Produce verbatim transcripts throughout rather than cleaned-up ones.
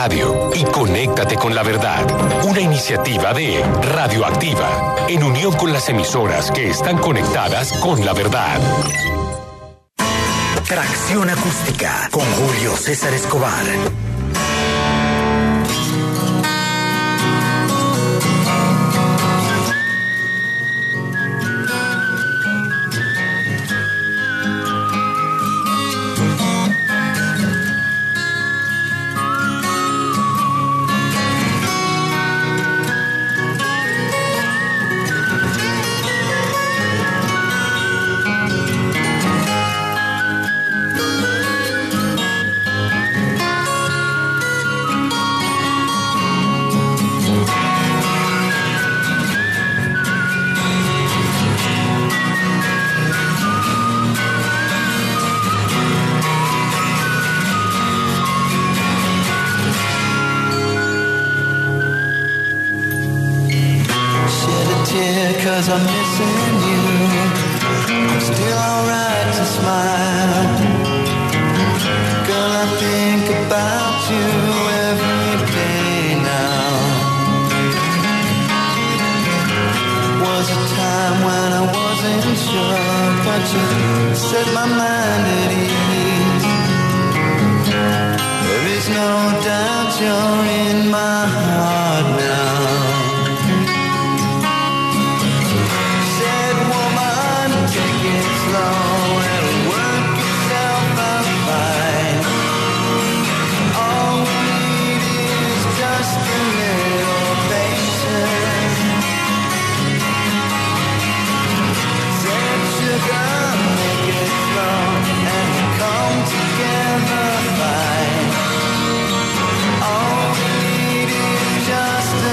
radio y conéctate con la verdad. Una iniciativa de Radioactiva, en unión con las emisoras que están conectadas con la verdad. Tracción acústica con Julio César Escobar. Cause I'm missing you. I'm still alright to smile. Girl, I think about you every day now. Was a time when I wasn't sure, but you set my mind at ease. There is no doubt you're in my heart now. Just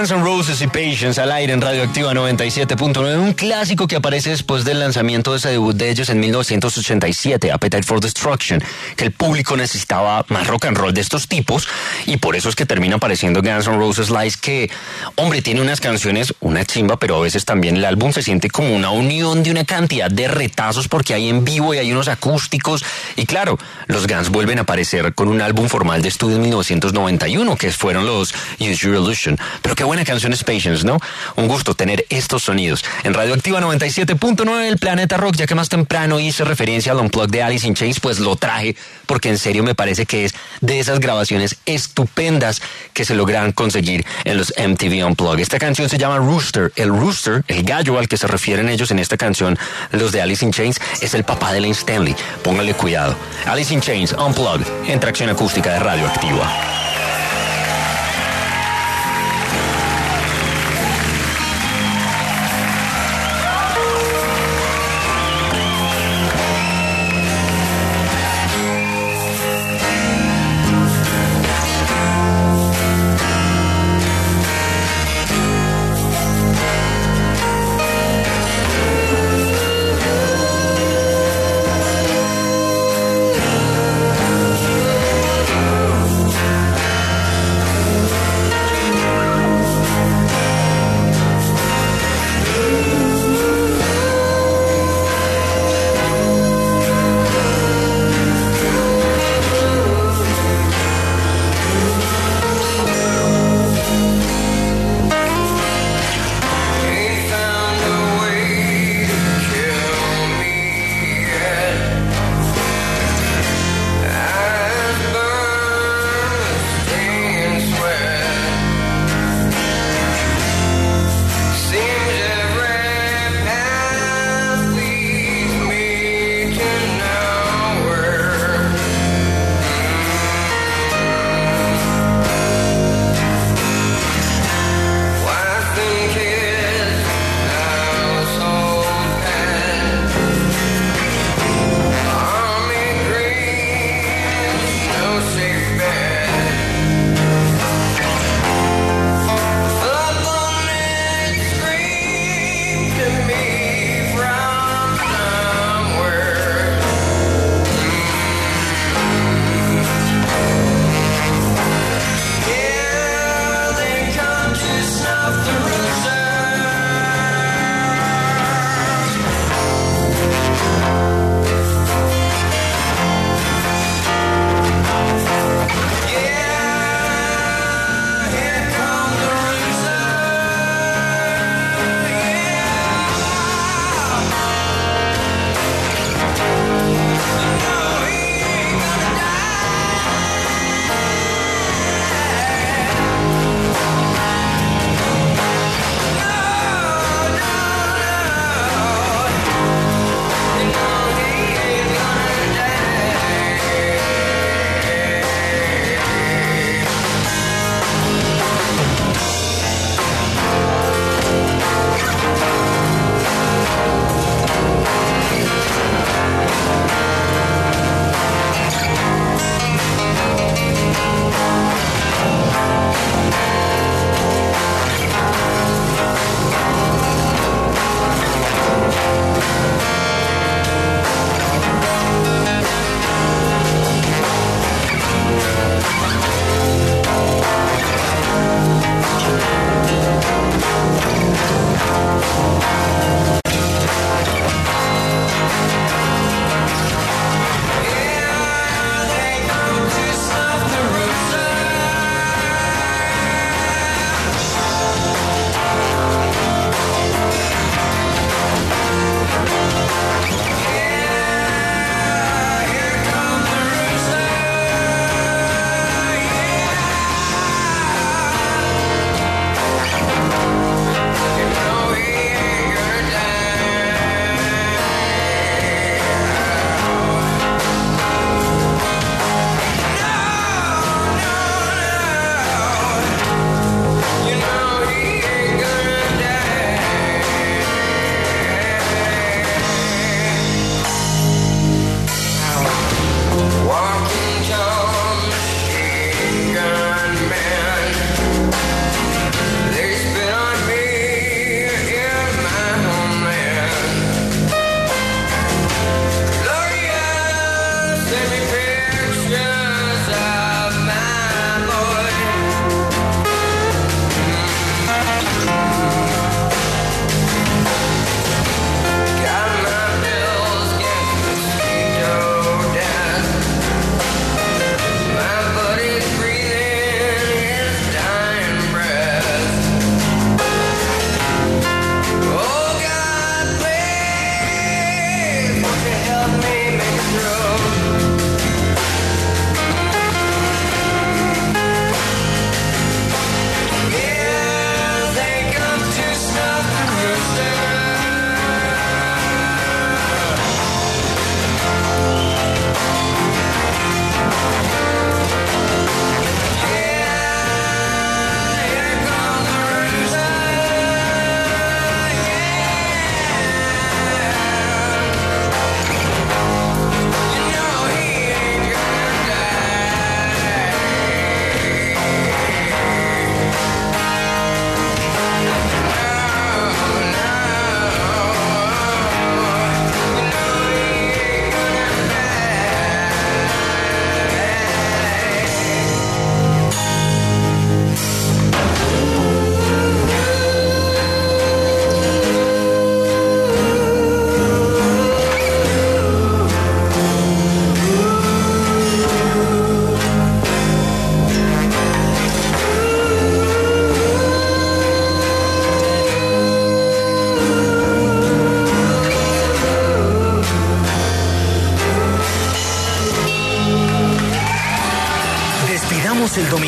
Guns N' Roses y Patience al aire en Radioactiva noventa y siete punto nueve, un clásico que aparece después del lanzamiento de ese debut de ellos en mil novecientos ochenta y siete, Appetite for Destruction, que el público necesitaba más rock and roll de estos tipos, y por eso es que termina apareciendo Guns N' Roses Live, que, hombre, tiene unas canciones, una chimba, pero a veces también el álbum se siente como una unión de una cantidad de retazos, porque hay en vivo y hay unos acústicos, y claro, los Guns vuelven a aparecer con un álbum formal de estudio en mil novecientos noventa y uno, que fueron los Use Your Illusion. Pero qué buena canción es Patience, ¿no? Un gusto tener estos sonidos. En Radioactiva noventa y siete punto nueve, el Planeta Rock, ya que más temprano hice referencia al Unplugged de Alice in Chains, pues lo traje, porque en serio me parece que es de esas grabaciones estupendas que se logran conseguir en los M T V Unplugged. Esta canción se llama Rooster. El rooster, el gallo al que se refieren ellos en esta canción, los de Alice in Chains, es el papá de Lane Stanley. Póngale cuidado. Alice in Chains Unplugged, en Tracción Acústica de Radioactiva. Thank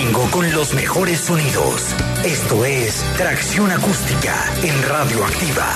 domingo con los mejores sonidos. Esto es Tracción Acústica en Radioactiva.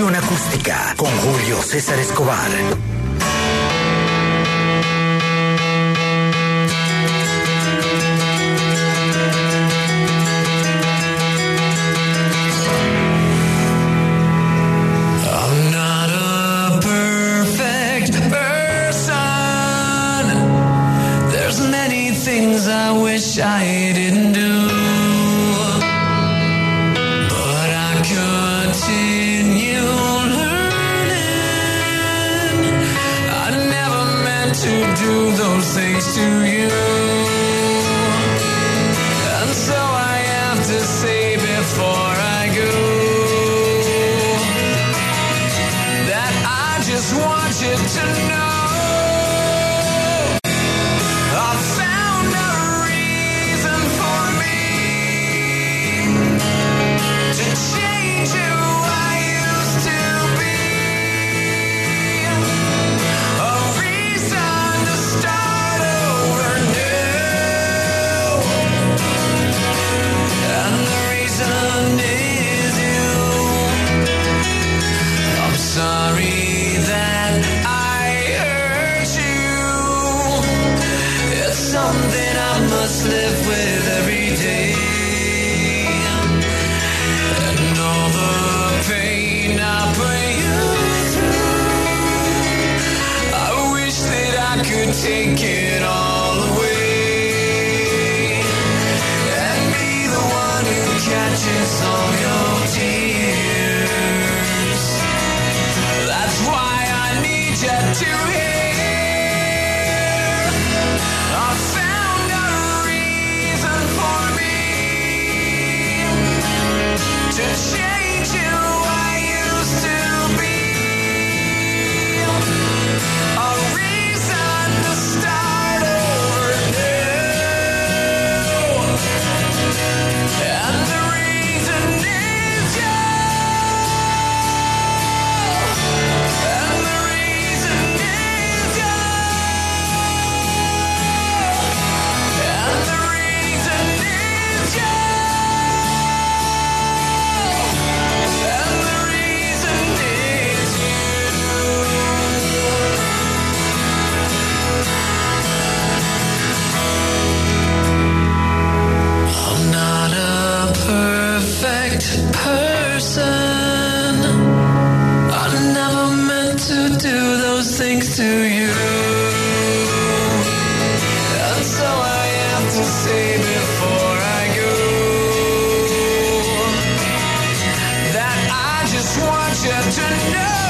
Tracción Acústica con Julio César Escobar. I didn't do, but I continue learning. I never meant to do those things to you, and so I have to say before I go that I just want you to know live with every day, and all the pain I put you through, I wish that I could take it all away and be the one who catches all your tears. That's why I need you to hear. I found a to change who I used to be, a reason to start over new, and the reason is you, and the reason is you, and the reason is you. Person, I never meant to do those things to you, and so I have to say before I go that I just want you to know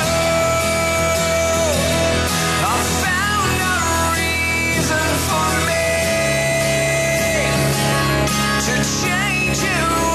I found a reason for me to change you.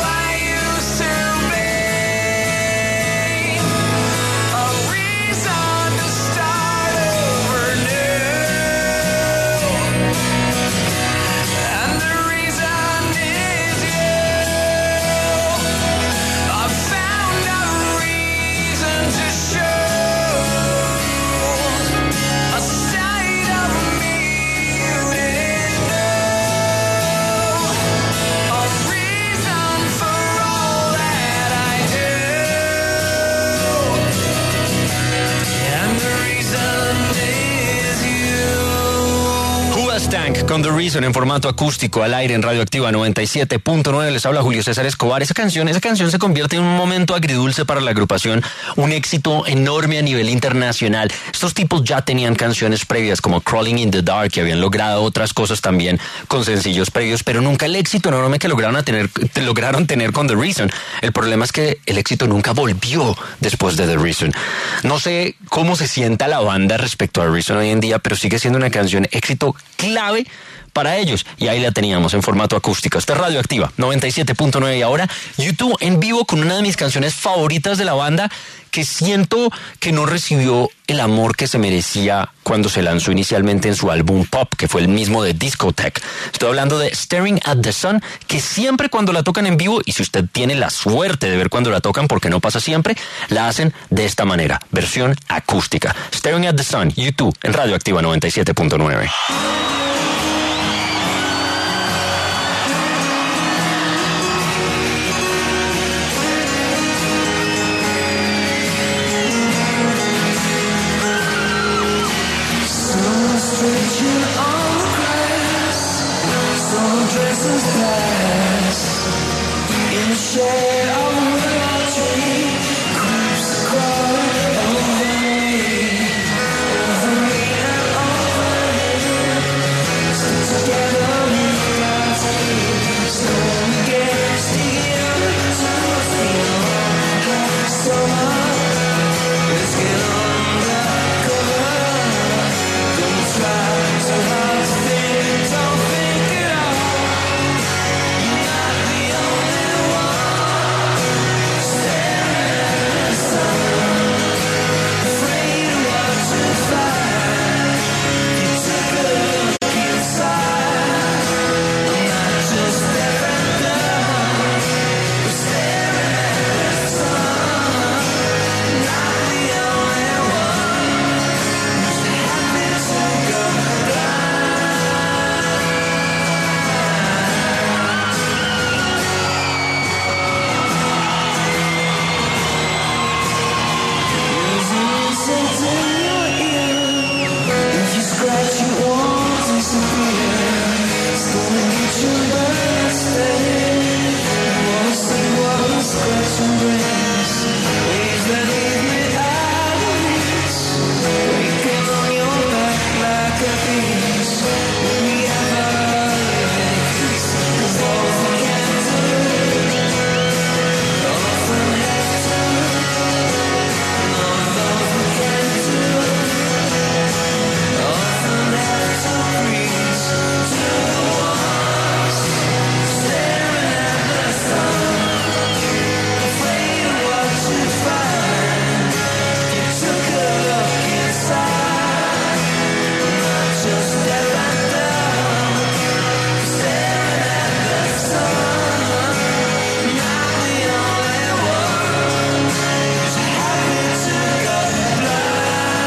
Tank con The Reason en formato acústico al aire en Radioactiva noventa y siete punto nueve. Les habla Julio César Escobar. Esa canción, esa canción se convierte en un momento agridulce para la agrupación, un éxito enorme a nivel internacional. Estos tipos ya tenían canciones previas como Crawling in the Dark y habían logrado otras cosas también con sencillos previos, pero nunca el éxito enorme que lograron, a tener, lograron tener con The Reason. El problema es que el éxito nunca volvió después de The Reason. No sé cómo se sienta la banda respecto a The Reason hoy en día, pero sigue siendo una canción éxito clave para ellos, y ahí la teníamos en formato acústico. Esta es Radioactiva noventa y siete punto nueve y ahora YouTube en vivo con una de mis canciones favoritas de la banda, que siento que no recibió el amor que se merecía cuando se lanzó inicialmente en su álbum Pop, que fue el mismo de Discotheque. Estoy hablando de Staring at the Sun, que siempre cuando la tocan en vivo, y si usted tiene la suerte de ver cuando la tocan, porque no pasa siempre, la hacen de esta manera, versión acústica. Staring at the Sun, YouTube en Radioactiva noventa y siete punto nueve. dresses pass in the shade of a tree. Creeps crawling over me, over me and over him. Stick together in God's name. Slowly get steal to steal. Summer, let's get under cover. Don't try so hard to think, don't think it all. You're not the only one staring at the sun, afraid of what to find. You took a look inside. I'm not just there and done, we're staring at the sun. Not the only one who's happy to go blind. There's an insect in your ear. If you scratch, it won't disappear. It's gonna get you by steady. You wanna see what the scratching brings. Waves that leave me out of reach. Waking on your back like a beast. Will we ever live in peace? 'Cause all we can do, often have to. All those we can do, often have to preach to the ones staring at the sun, afraid of what you find. You took a look inside, not just step and down, staring at the sun. Not the only one who's happy to go blind.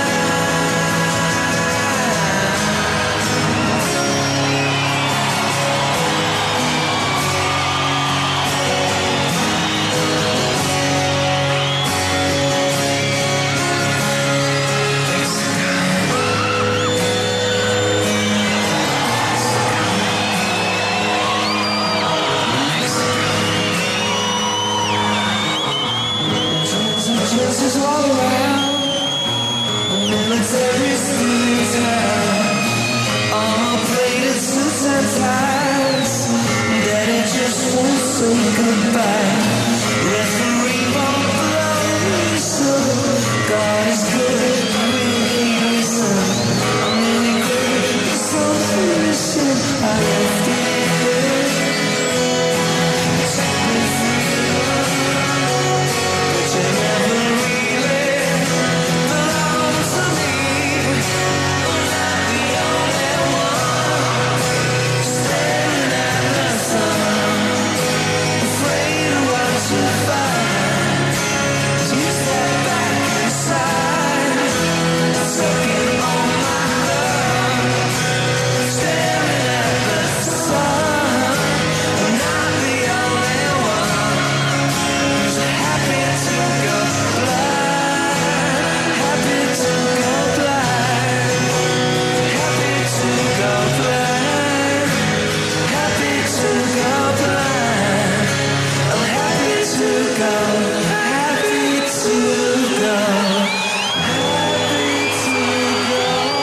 Chances all around, military students now, armor plated suits and ties. Daddy just won't say goodbye. Referee won't blow the whistle. God is good, really listen. I'm really good, so listen. I left it, set me free, but you never really belong to me. I'm not the only one staring at the sun, afraid of what you find. You step back inside, sucking on my love, staring at the sun. I'm not the only one who's happy to go blind, happy to go blind, happy to go blind, happy to go blind. I'm happy to go, happy to go, happy to go.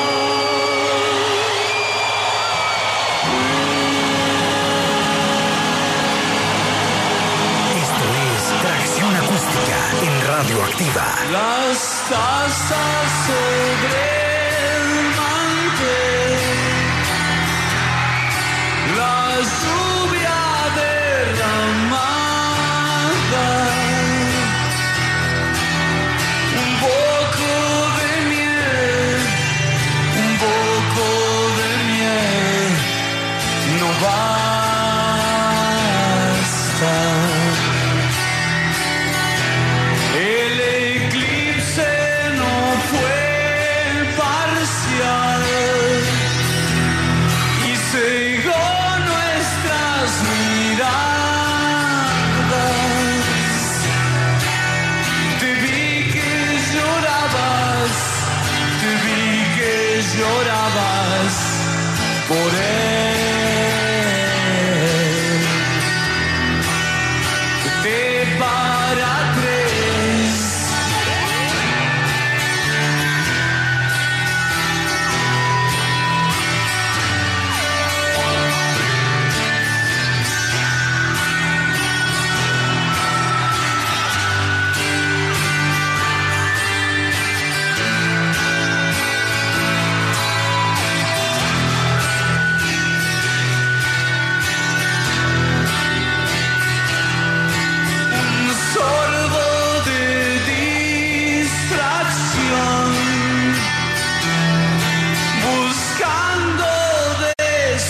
Esto es Tracción Acústica en Radioactiva. Las tazas sobre el mantel, la lluvia derramada, un poco de miel, un poco de miel, no basta. El eclipse no fue parcial.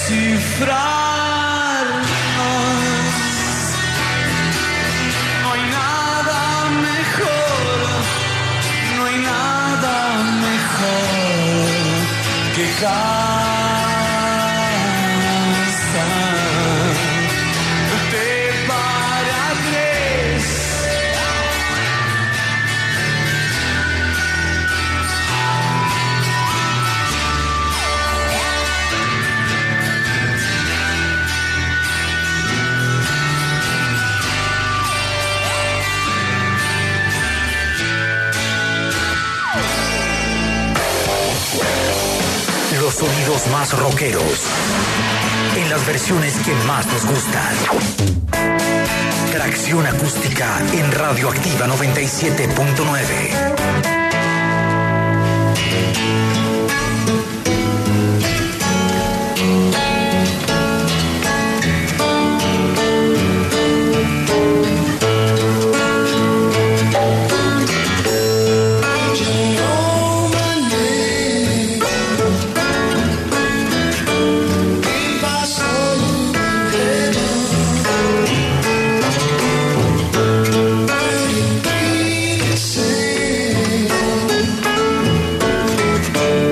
descifrarnos. No hay nada mejor, no hay nada mejor que casa. Te para tres. Los sonidos más rockeros en las versiones que más nos gustan. Tracción acústica en Radioactiva noventa y siete punto nueve. Say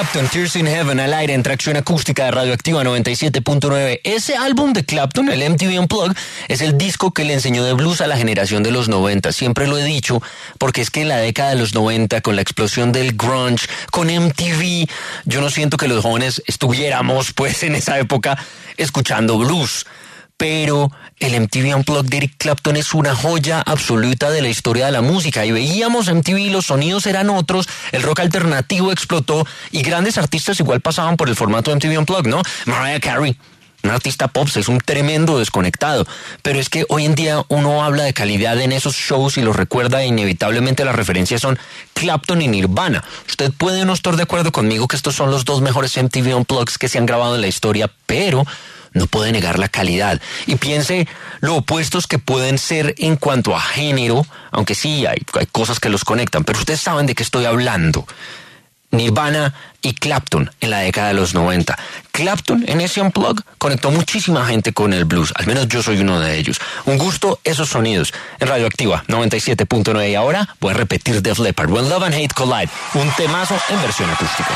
Clapton, Tears in Heaven, al aire en Tracción Acústica de Radioactiva noventa y siete punto nueve. Ese álbum de Clapton, el M T V Unplugged, es el disco que le enseñó de blues a la generación de los noventa. Siempre lo he dicho, porque es que en la década de los noventa, con la explosión del grunge, con M T V, yo no siento que los jóvenes estuviéramos, pues, en esa época escuchando blues. Pero el M T V Unplugged de Eric Clapton es una joya absoluta de la historia de la música. Y veíamos M T V, los sonidos eran otros, el rock alternativo explotó y grandes artistas igual pasaban por el formato de M T V Unplugged, ¿no? Mariah Carey, un artista pop, es un tremendo desconectado. Pero es que hoy en día uno habla de calidad en esos shows y los recuerda e inevitablemente las referencias son Clapton y Nirvana. Usted puede no estar de acuerdo conmigo que estos son los dos mejores M T V Unplugged que se han grabado en la historia, pero no puede negar la calidad. Y piense lo opuestos que pueden ser en cuanto a género, aunque sí hay, hay cosas que los conectan, pero ustedes saben de qué estoy hablando. Nirvana y Clapton en la década de los noventa. Clapton en ese Unplugged conectó muchísima gente con el blues, al menos yo soy uno de ellos. Un gusto esos sonidos en Radioactiva noventa y siete punto nueve. Y ahora voy a repetir Def Leppard, When Love and Hate Collide, un temazo en versión acústica.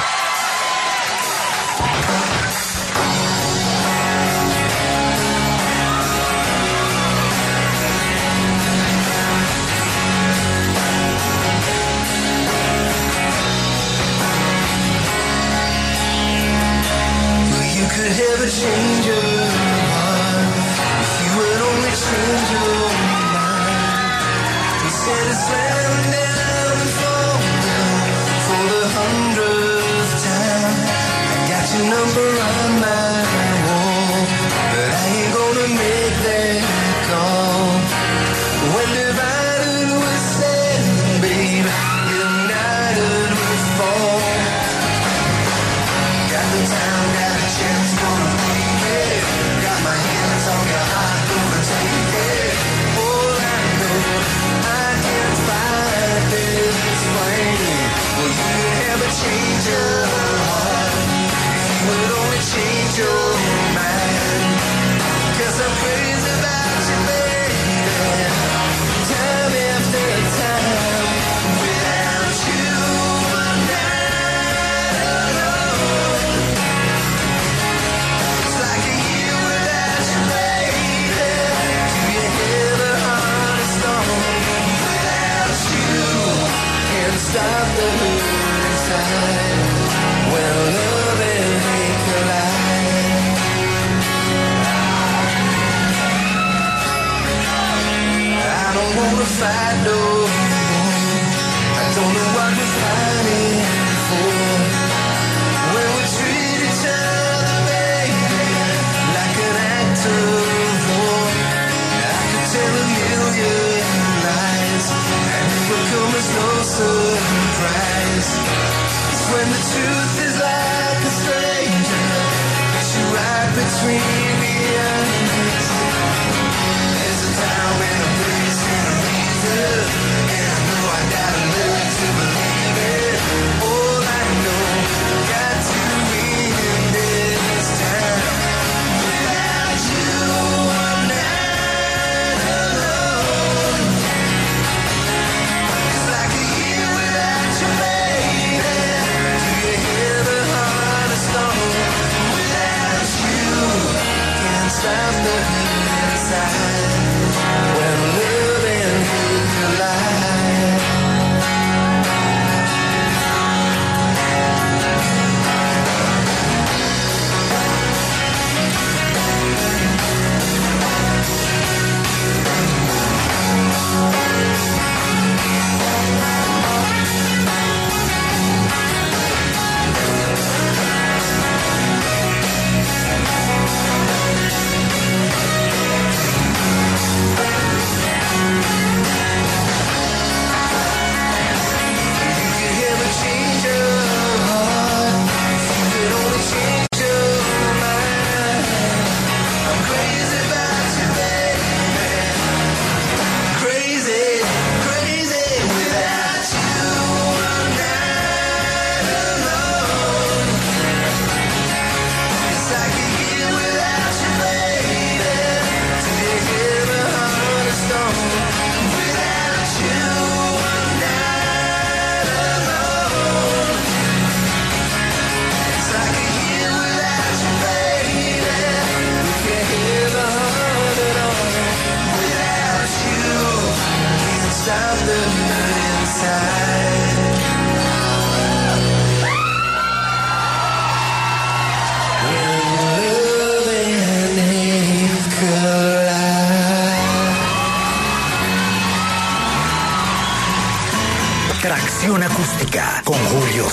Could ever change your heart if you would only change your mind. Instead of slamming down and falling for the hundredth time, I got your number on my wall, but I ain't gonna make that call. When divided we're standing, babe, united we fall. Got the time, got a chance, gonna leave it. Got my hands on your heart, gonna take it. All I know, I can't fight this flame. Well, you could never change your heart if you would only change your mind. 'Cause I'm crazy about you, baby. Time after time, without you, I'm not alone. It's like a year without you, baby. Do you hear the heart of stone? Without you, can't stop the hurt inside. When love and hate collide. I don't wanna fight no more. I don't know what we're fighting for. When we treat each other, baby, like an act of war. I could tell a million lies, and it would come as no surprise. It's when the truth is like a stranger, it's you right between the eyes. There's a time and a place and a reason, and I know I gotta learn to believe it. All I know, got to win this time. Without you, I'm not alone. It's like a year without you, baby. Do you hear the heart of stone? Without you,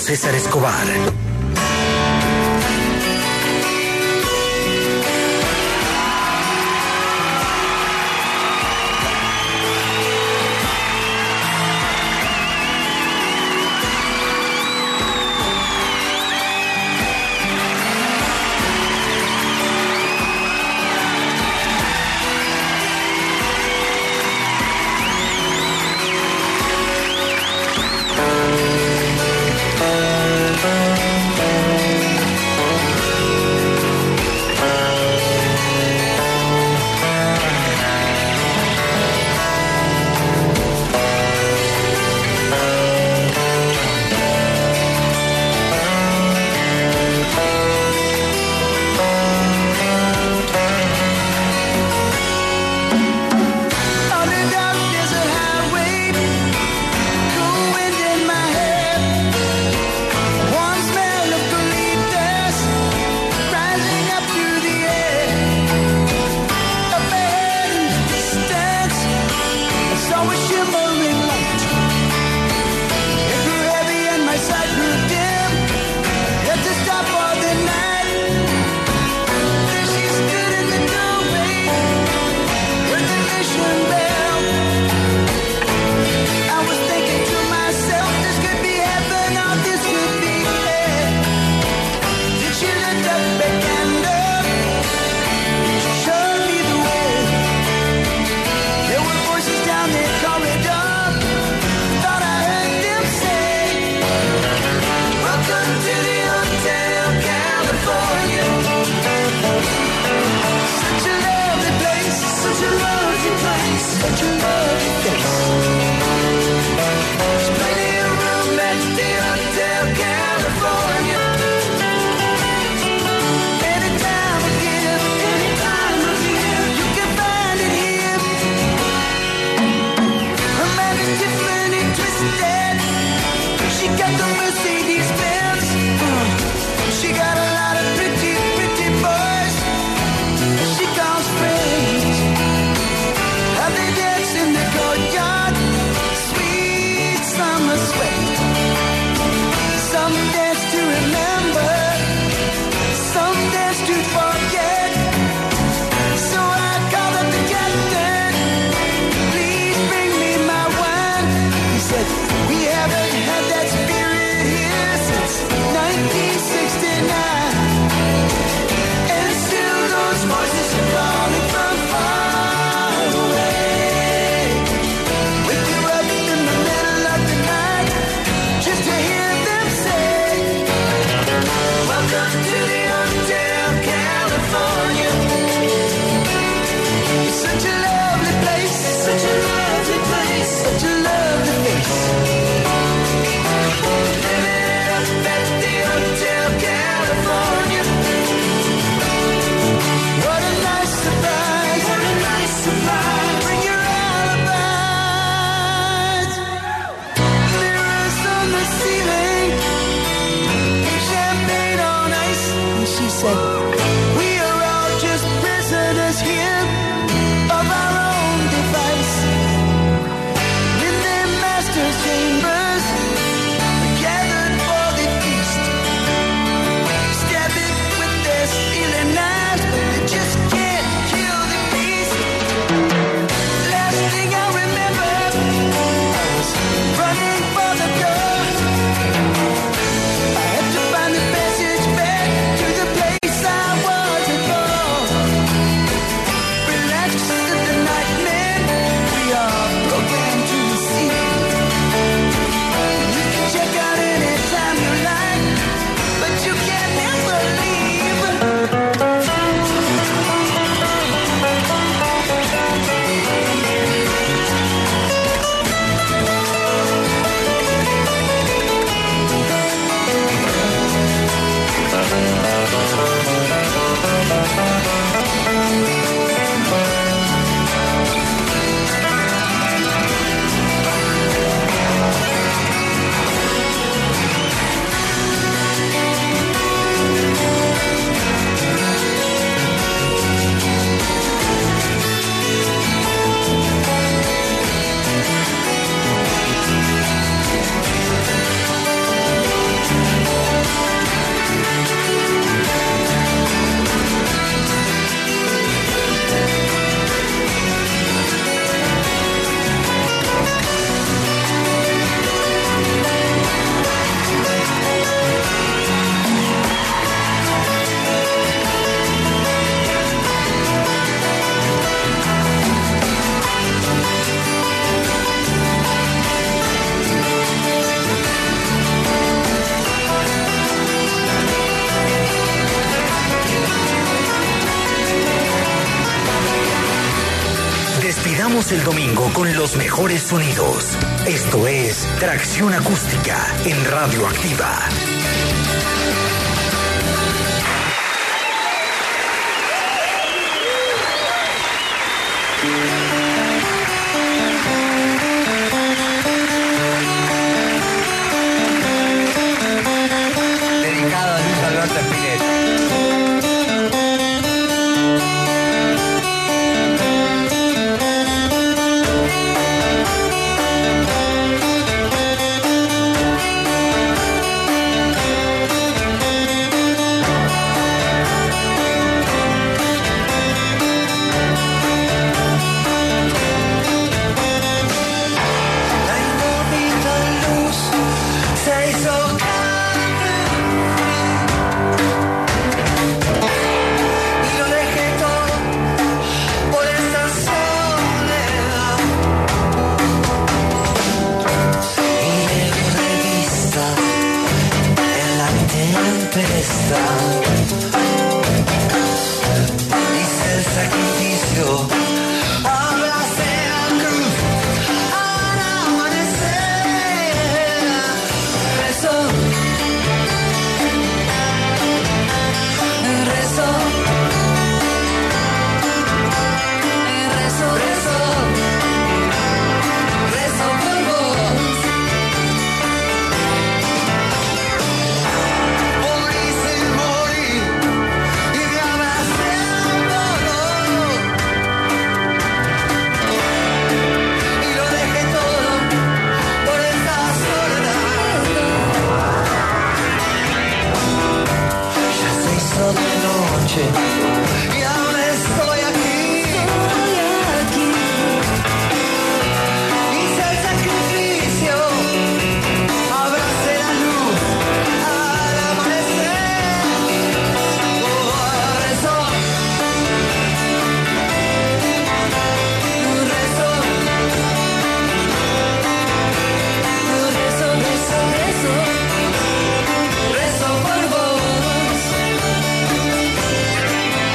César Escobar. Place volvemos el domingo con los mejores sonidos. Esto es Tracción Acústica en Radio Activa. Dedicado a Luis Alberto Spinetta. La infinita luz se hizo carne y lo dejé todo por esta soledad. Y lejos de vista en la tempestad hice el sacrificio. Abracé la cruz al amanecer. Rezo, rezo, rezo, rezo, rezo por vos. Morí sin morir y me abracé al dolor. Y lo dejé todo por esta soledad. Ya se hizo de noche y ahora estoy aquí. Hice el sacrificio, abracé la luz al amanecer. Oh, rezo, rezo, rezo, rezo, rezo, rezo por vos.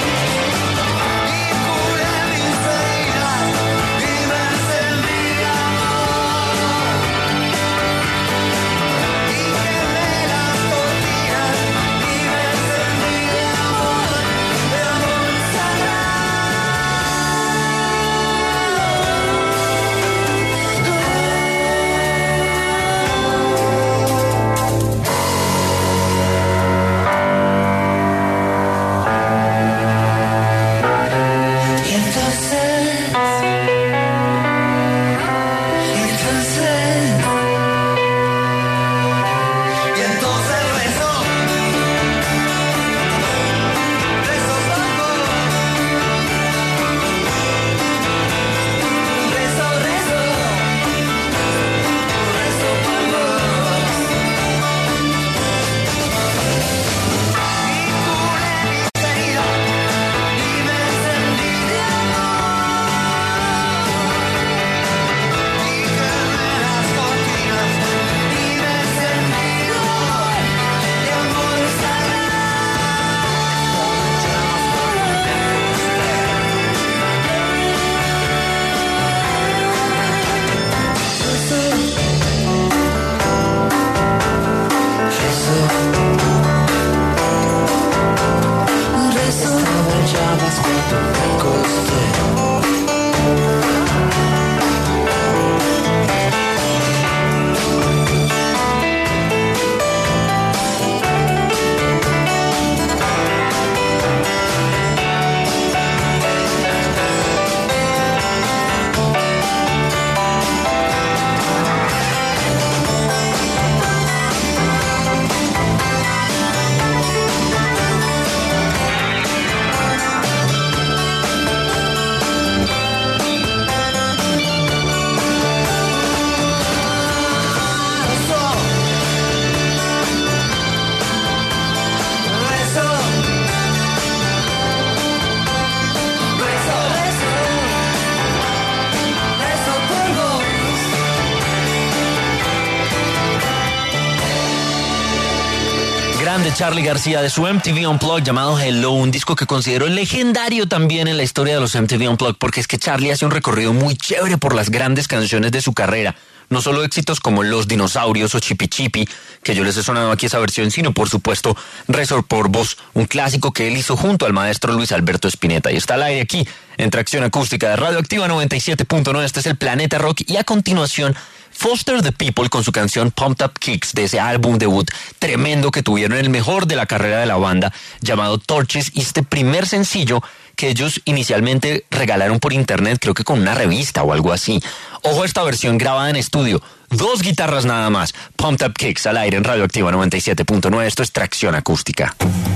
de Charly García de su M T V Unplugged llamado Hello, un disco que considero legendario también en la historia de los M T V Unplugged, porque es que Charly hace un recorrido muy chévere por las grandes canciones de su carrera. No solo éxitos como Los Dinosaurios o Chipi Chipi, que yo les he sonado aquí esa versión, sino por supuesto Razor por Vos, un clásico que él hizo junto al maestro Luis Alberto Spinetta. Y está al aire aquí en Tracción Acústica de Radio Activa noventa y siete punto nueve. Este es el Planeta Rock y a continuación Foster the People con su canción Pumped Up Kicks de ese álbum debut tremendo que tuvieron, el mejor de la carrera de la banda, llamado Torches, y este primer sencillo que ellos inicialmente regalaron por internet, creo que con una revista o algo así. Ojo a esta versión grabada en estudio, dos guitarras nada más. Pumped Up Kicks al aire en Radio Activa noventa y siete punto nueve. Esto es Tracción Acústica.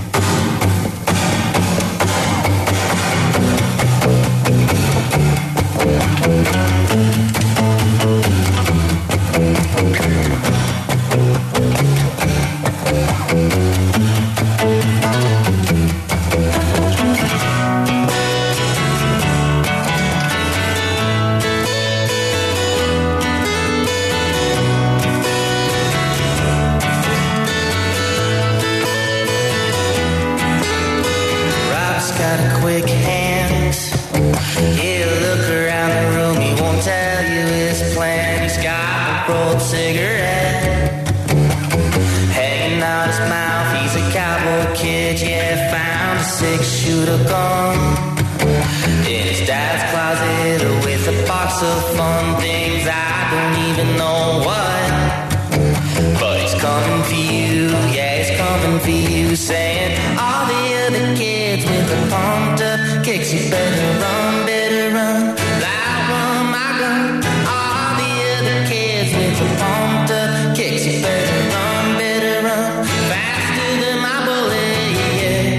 Of fun things I don't even know what, but it's coming for you, yeah, it's coming for you, saying all the other kids with the pumped up kicks, you better run, better run, like run my gun. All the other kids with the pumped up kicks, you better run, better run, faster than my bullet, yeah.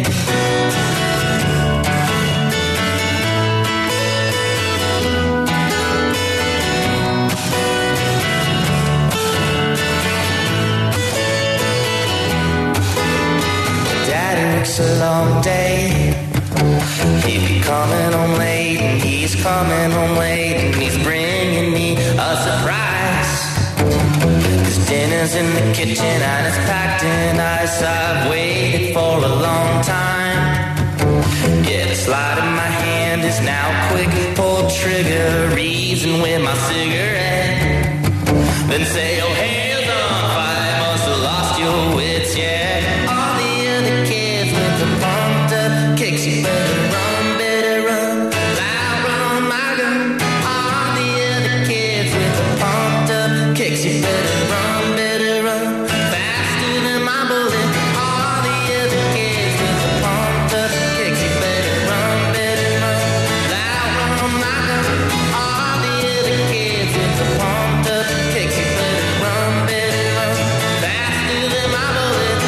It's a long day. He'll be coming home late, and he's coming home late, and he's bringing me a surprise. Cause dinner's in the kitchen and it's packed in ice. I've waited for a long time. Yeah, the slide in my hand is now quick. Pull trigger, reason with my cigarette. Then say, oh, hands on fire, must have lost your wits, yeah. All the other kids with the pumped up kicks, you better run, better run, loud run my gun. All the other kids with the pumped up kicks, you better run, better run, faster than my bullet. All the other kids with the pumped up kicks, you better run, better run, loud run my gun. All the other kids with the pumped up kicks, you better run, better run, faster than my bullet.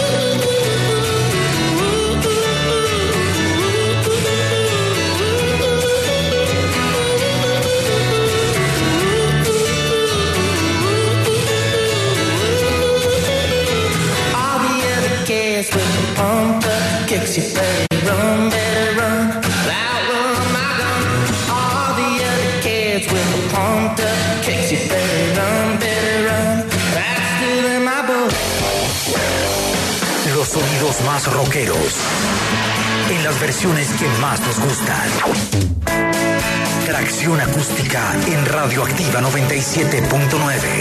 All the other kids with the pumped up kicks, you better run, better run, loud run my gun. All the other kids with the pumped up kicks, you better run, better run, faster than my bullet. Los sonidos más rockeros en las versiones que más nos gustan. Tracción Acústica en Radioactiva noventa y siete punto nueve.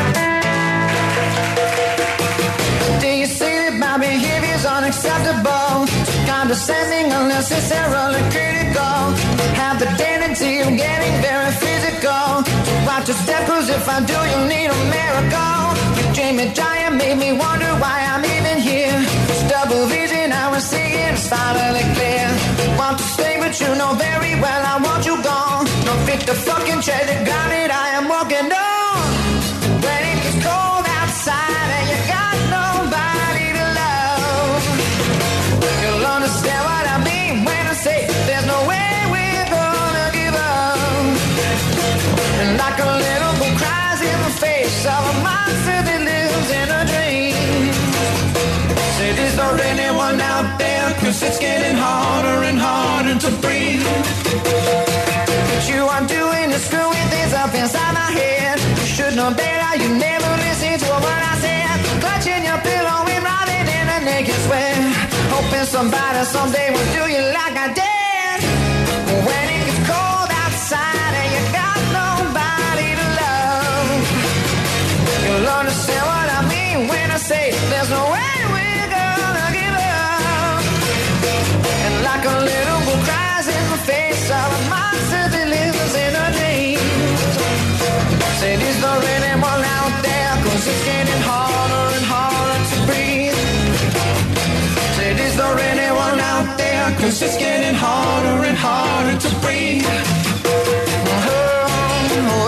Do you see that my behavior's unacceptable? Condescending, unnecessarily critical. Have the tendency of getting very physical. Watch your step, cause if I do, you'll need a miracle. You dream me giant, made me wonder why I'm even here. It's double vision, I was seeing, it's finally clear. Want to stay, but you know very well I want you gone. No fit the fucking chair that got it, I am walking on. When it gets cold outside and you got nobody to love, you'll understand what I mean when I say there's no way we're gonna give up. And like a little boy cries in the face of a monster that lives in a dream. Say, is there anyone out there? Cause it's getting harder and harder to breathe. What you are doing is screwing things up inside my head. You should know better, you never listen to what I said. Clutching your pillow and writhing in a naked swear, hoping somebody someday will do you like I did. When it gets cold outside and you got nobody to love, you'll understand what I mean when I say there's no way we're gonna give up. And like a little girl cries in the face of a monster that lives in her name. Said, is there anyone out there? Cause it's getting harder and harder to breathe. Said, is there anyone out there? Cause it's getting harder and harder to breathe. Oh, oh,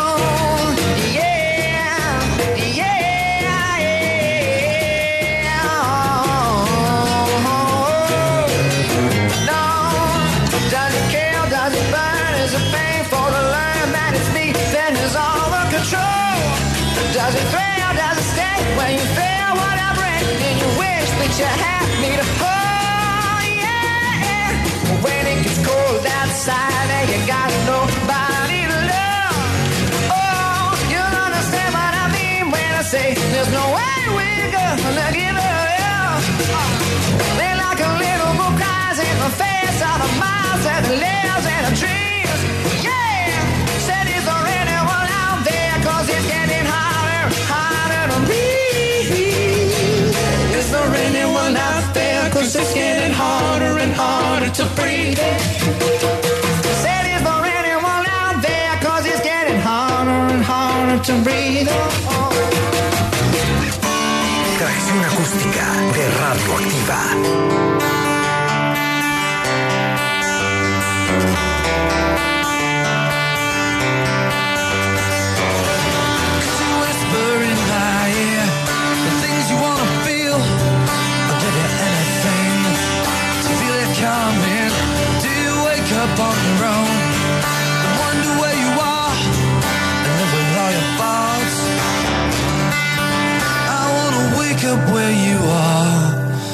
yeah, yeah, yeah. No, does it kill, does it burn? Is it painful to learn that it's me that is all the control? Does it thrill, does it stay when you feel what I bring? And you wish that you had me to hold, yeah. When it gets cold outside and you got nobody to love, oh, you'll understand what I mean when I say there's no way we're gonna give up. They're like a little book cries in the face of a mouse that lives in the trees, yeah. Said, is there anyone out there? Cause it's getting harder, harder to breathe. Is there anyone out there? Cause it's getting harder and harder to breathe. Said, is there anyone out there? Cause it's getting harder and harder to breathe. Oh. Tracción acústica de Radioactiva. Up on your own and wonder where you are and live with all your faults. I wanna wake up where you are.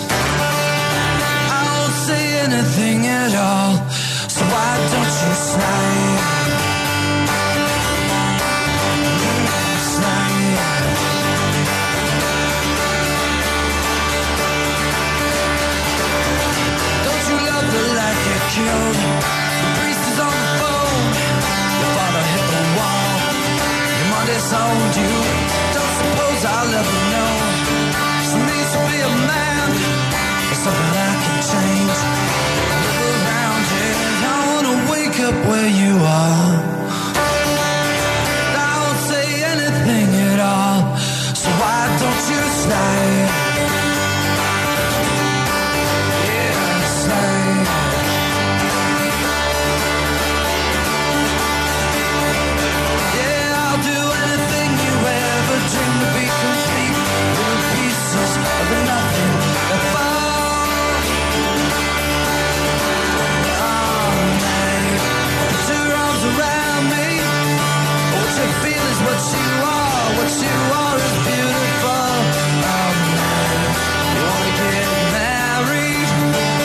I won't say anything at all, so why don't you slide? Slide. Don't you love the life you killed? Disowned you. Don't suppose I'll ever know what it means to be a man. It's something I can change. Live around it. I wanna wake up where you are.